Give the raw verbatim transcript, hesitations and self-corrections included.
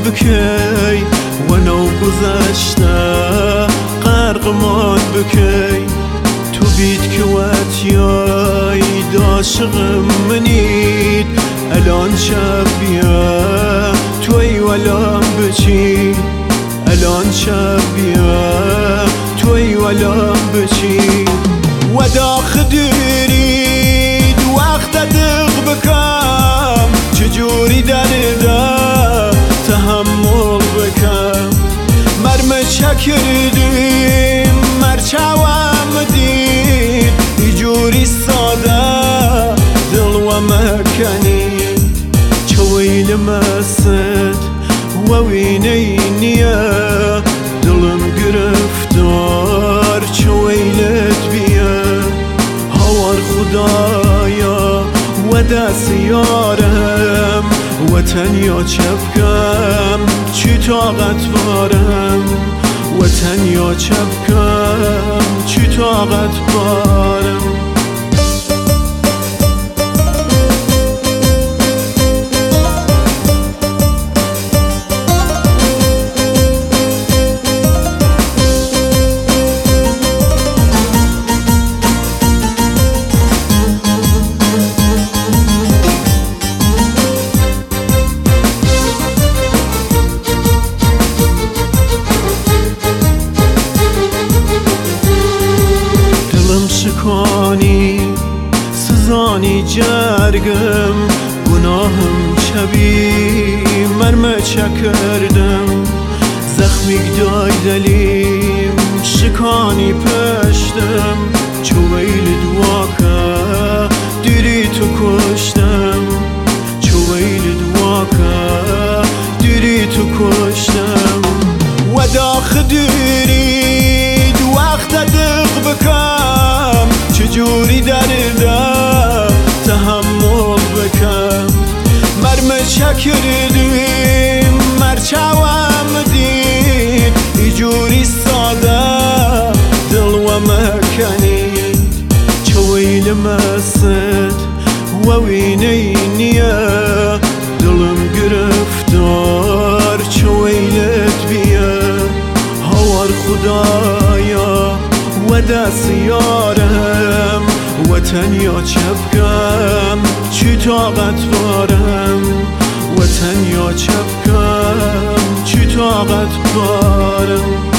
بکی و نو گذشته قرقمان بکی تو بید که وطیای داشقم منید الان شب بیا توی ولام بچی الان شب بیا توی ولام بچی و داخل دارید وقت دق بکم چجوری درده تحمل بکم مرمه چکردیم مرچوام دید ایجوری ساده دل و مکنید چویل مست و وینینیه دلم گرفتار چویلت بیه هوار خدایا و دست یارم وطن یا چپکم چی طاقت بارم وطن یا چپکم چی طاقت بارم شکانی سزانی جرگم گناهم شبی مرمه چکردم زخمی گدای دلیم شکانی پشتم چویل دواکا دیری تو کشتم چویل دواکا دیری تو کشتم و داخل دیرید وقت دق بکم چجوری درده تحمل بکم مرمه چکردیم مرچوام دید ایجوری ساده دل و مکنید چویل مست و وینینیه دلم گرفتار چویلت بیه هوار خدایا و دست یارم وطن یا چپکم چی طاقت بارم وطن یا چپکم چی طاقت بارم